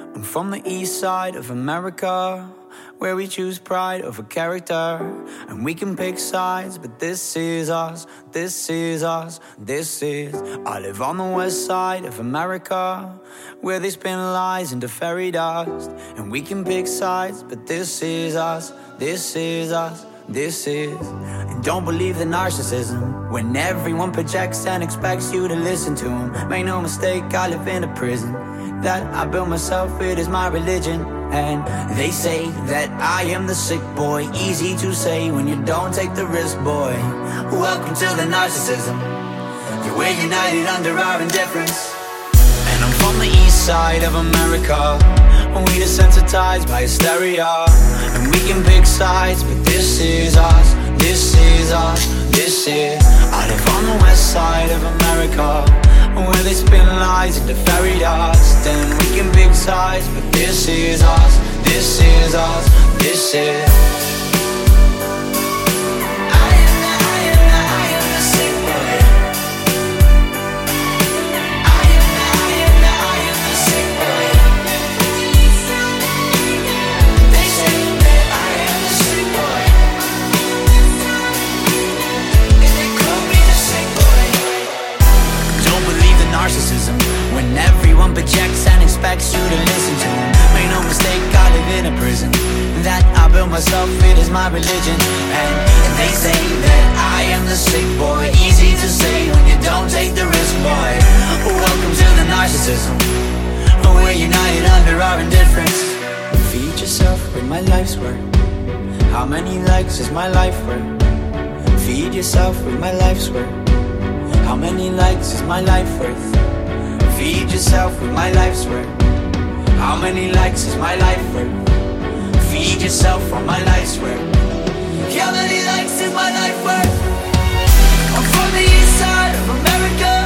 I'm from the east side of America, where we choose pride over character. And we can pick sides, but this is us, this is us, this is. I live on the west side of America, where they spin lies into fairy dust. And we can pick sides, but this is us, this is us, this is. And don't believe the narcissism, when everyone projects and expects you to listen to them. Make no mistake, I live in a prison that I built myself, it is my religion. And they say that I am the sick boy, easy to say when you don't take the risk, boy. Welcome to the narcissism, yeah, we're united under our indifference. And I'm from the east side of America, we desensitized by hysteria. And we can pick sides, but this is us, this is us, this is. I live on the west side of America, where they spin lies into fairy dust. And we can pick sides, but this is us, this is us, this is. When everyone projects and expects you to listen to them. Make no mistake, I live in a prison that I built myself, it is my religion. And they say that I am the sick boy, easy to say when you don't take the risk, boy. Welcome to the narcissism, we're united under our indifference. Feed yourself with my life's work. How many likes is my life worth? Feed yourself with my life's work. How many likes is my life worth? Feed yourself with my life's work. How many likes is my life worth? Feed yourself with my life's work. How many likes is my life worth? I'm from the east side of America,